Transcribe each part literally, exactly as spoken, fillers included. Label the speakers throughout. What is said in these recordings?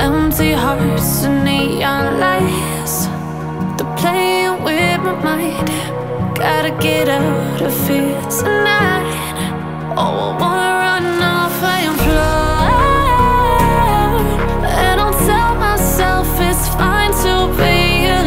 Speaker 1: Empty hearts and neon lights, they're playing with my mind. Gotta get out of here tonight. Oh, I wanna run off and fly. And I'll tell myself it's fine to be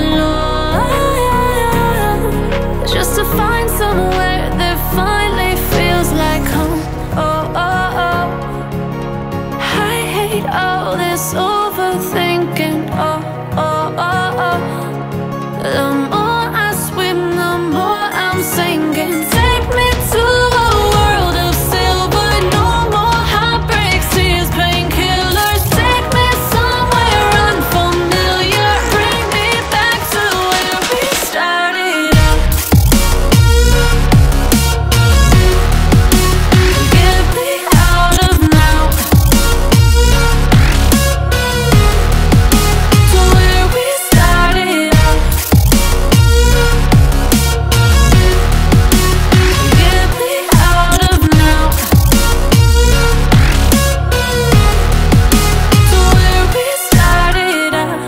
Speaker 1: alone, just to find somewhere that finally feels like home. Oh, oh, oh. I hate all this overthinking. Oh, oh, oh, oh. The more I swim, the more I'm sinking. Take me to a world of silver, no more heartbreaks, tears, painkillers. Take me somewhere unfamiliar, bring me back to where we started out. Get me out of now, to where we started out. Get me out of now, to where we started out.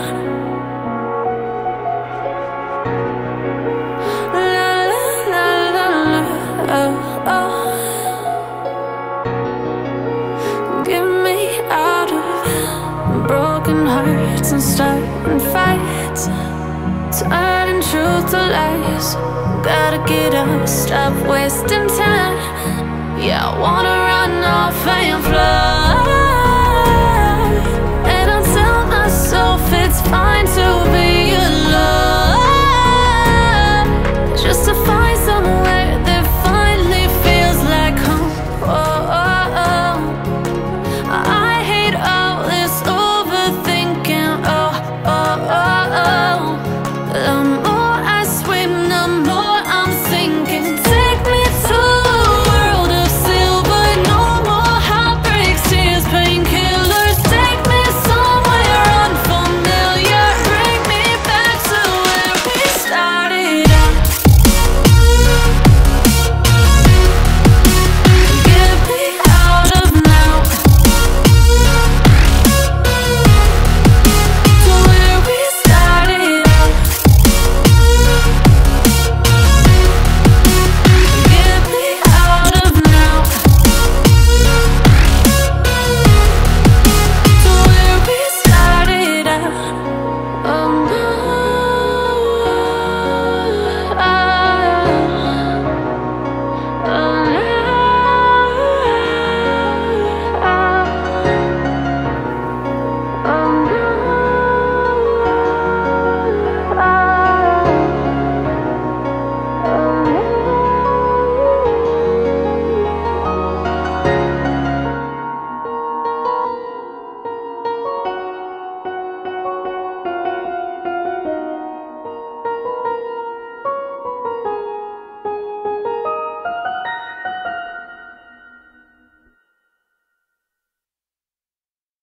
Speaker 1: La la la la la, oh, oh. Get me out of broken hearts and starting fights, turning truth to lies. Gotta get up, stop wasting time. Yeah, I wanna run off and fly.